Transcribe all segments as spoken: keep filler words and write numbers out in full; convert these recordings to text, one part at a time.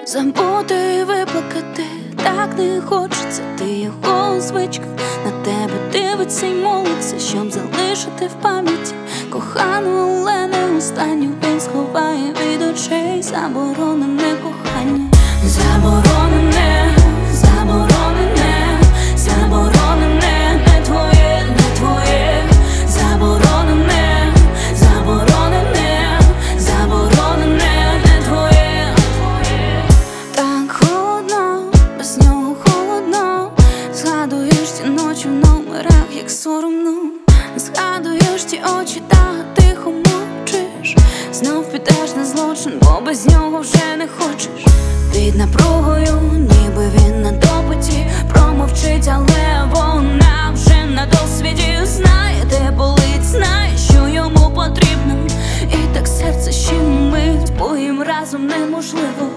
Забути і виплакати так не хочеться. Ти його звичка, на тебе дивиться й молиться, щоб залишити в пам'яті кохану, але не останню. Він сховає від очей заборонене кохання. Заборонене, заборонене, заборонене, не твоє, не твоє. Заборонене, заборонене, заборонене, не твоє. Так холодно, без нього холодно. Згадуєш ті ночі в номерах, як соромно. Згадуєш ті очі, та тихо мовчиш. Знов підеш на злочин, бо без нього вже не хочеш. Під напругою, ніби він на допиті, промовчить, але вона вже на досвіді. Знає, де болить, знає, що йому потрібно. І так серце щемить, бо їм разом неможливо.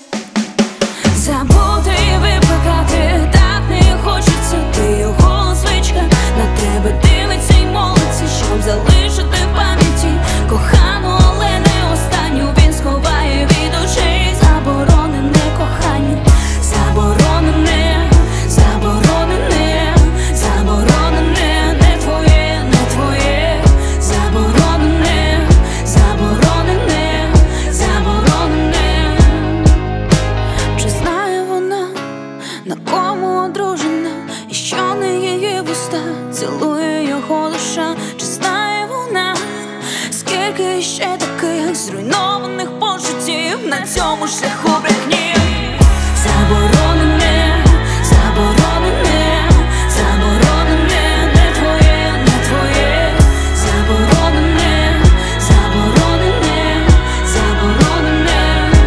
Забути і виплакати так не хочеться. Ти його звичка, на тебе дивиться й молиться, щоб залишити в пам'яті кохану, але не останню. Він сховає від очей заборонене кохання. Заборонене, заборонене, заборонене, не твоє, не твоє. Заборонене, заборонене, заборонене. Чи знає вона, на кому одружена, і що не її вуста цілує його душа? Чи знає вона, скільки ще таких зруйнованих почуттів на цьому шляху брехні? Заборонене, заборонене, заборонене, не твоє, не твоє. Заборонене, заборонене, заборонене.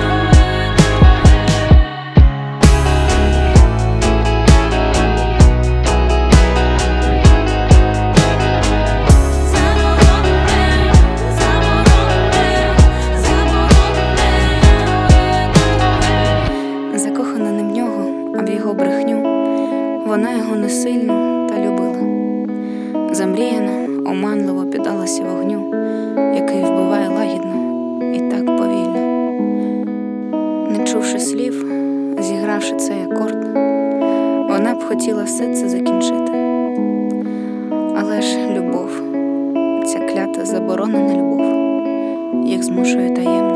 Закохана не в нього, а в його брехню. Вона його не сильно та любила. Замріяна, оманливо піддалася вогню, який вбиває лагідно і так повільно. Не чувши слів, зігравши цей акорд, вона б хотіла все це закінчити. Але ж любов, ця клята заборонена любов, їх змушує таємно